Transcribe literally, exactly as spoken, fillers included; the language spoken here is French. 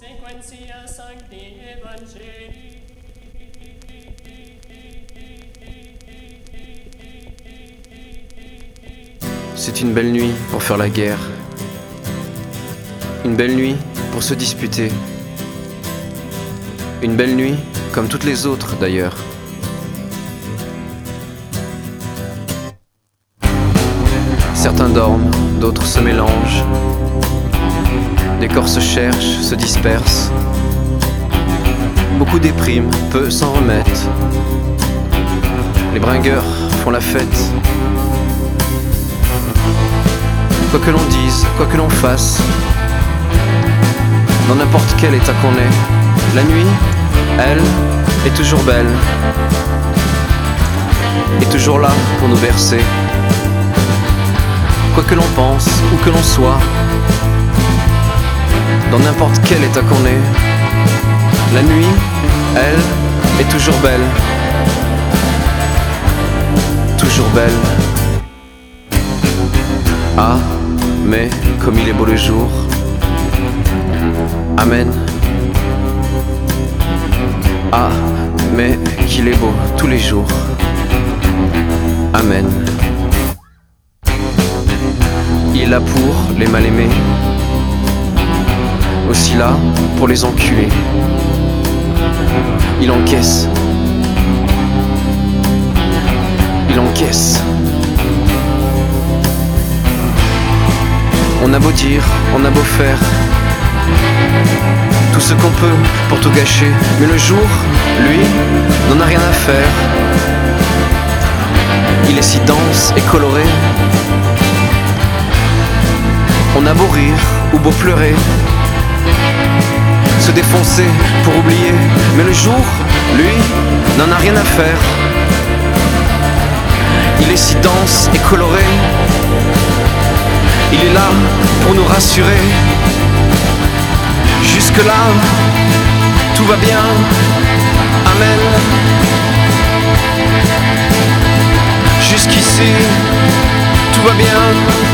Sequentia Sancti Evangelii. C'est une belle nuit pour faire la guerre. Une belle nuit pour se disputer. Une belle nuit comme toutes les autres d'ailleurs. Certains dorment, d'autres se mélangent. Des corps se cherchent, se dispersent. Beaucoup dépriment, peu s'en remettent. Les bringueurs font la fête. Quoi que l'on dise, quoi que l'on fasse, dans n'importe quel état qu'on est, la nuit, elle, est toujours belle, est toujours là pour nous bercer. Quoi que l'on pense, où que l'on soit, dans n'importe quel état qu'on est, la nuit, elle, est toujours belle, toujours belle. Ah, mais comme il est beau le jour, amen. Ah, mais qu'il est beau tous les jours, amen. Il est là pour les mal-aimés, aussi là pour les enculés. Il encaisse, il encaisse. On a beau dire, on a beau faire tout ce qu'on peut pour tout gâcher, mais le jour, lui, n'en a rien à faire. Il est si dense et coloré. On a beau rire ou beau pleurer, se défoncer pour oublier, mais le jour, lui, n'en a rien à faire. Il est si dense et coloré. Il est là pour nous rassurer. Jusque-là, tout va bien. Amen. Jusqu'ici, tout va bien.